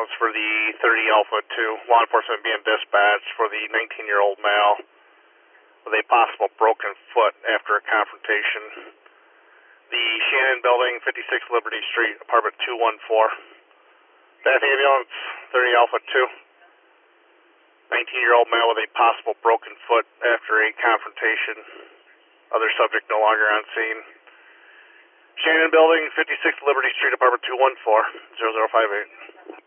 ambulance for the 30 Alpha 2. Law enforcement being dispatched for the 19-year-old male with a possible broken foot after a confrontation. The Shannon Building, 56 Liberty Street, apartment 214. Staffing ambulance, 30 Alpha 2. 19-year-old male with a possible broken foot after a confrontation. Other subject no longer on scene. Shannon Building, 56 Liberty Street, apartment 214, 0058.